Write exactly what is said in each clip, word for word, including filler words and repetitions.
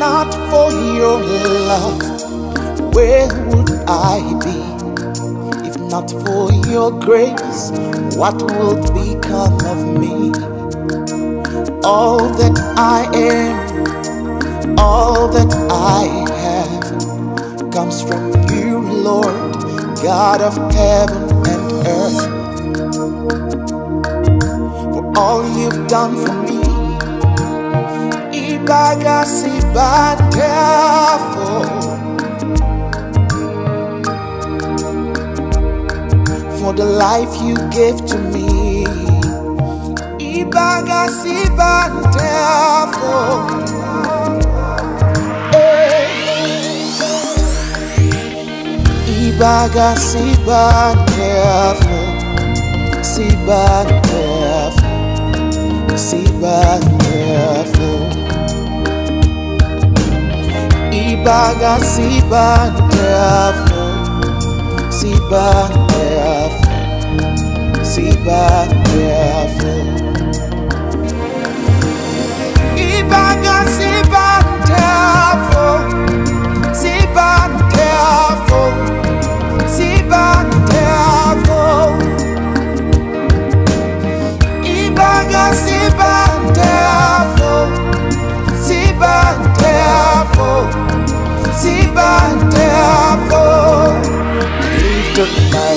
not for your love, where would I be? If not for your grace, what would become of me? All that I am, all that I have, comes from you, Lord, God of heaven and earth. For all you've done for me, ibagasi bandefo. For the life you gave to me, ibagasi bandefo. Ibagasi bandefo, si bandefo, si bandefo. Ibagasi bandefo, si bandefo, si bandefo. Ibagasi bandefo, si bandefo. Si bandefo, ibaga si bandefo, si bandefo, si bandefo. Lift up my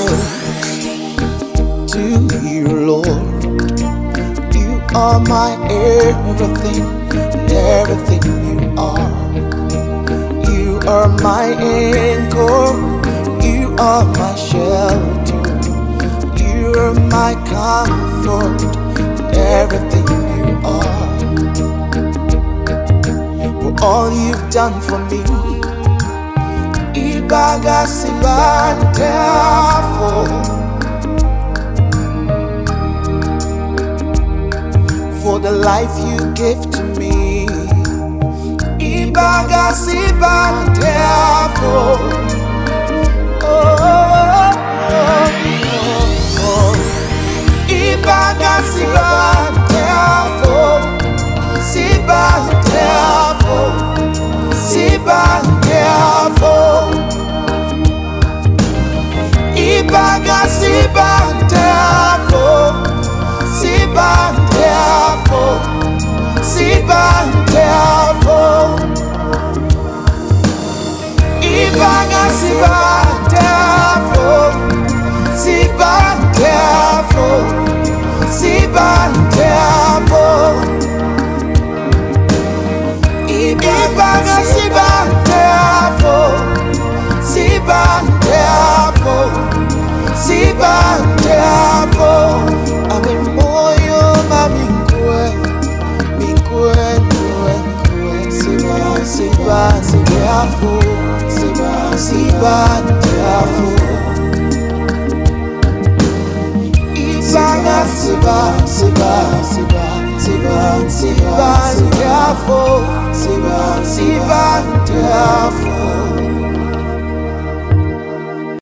voice to you, Lord. You are my everything, everything you are. You are my anchor. You are my shelter, you are my comfort, everything you are. For all you've done for me, ibagasi bandefo. For the life you gave to me, ibagasi bandefo. Ibagasi bandefo, si bandefo, si bandefo. Ibagasi bandefo, si bandefo, si bandefo. Ibagasi bandefo, si bandefo, si bandefo. Ibagasi bandefo, si bandefo, si bandefo. Ame moyo maminkwe, minkwe, nkwe, nkwe. Siba, siba, sibiafo, siba, siba, diafo. Ibaga siba, siba, siba, siba, siba, diafo, siba, siba, diafo.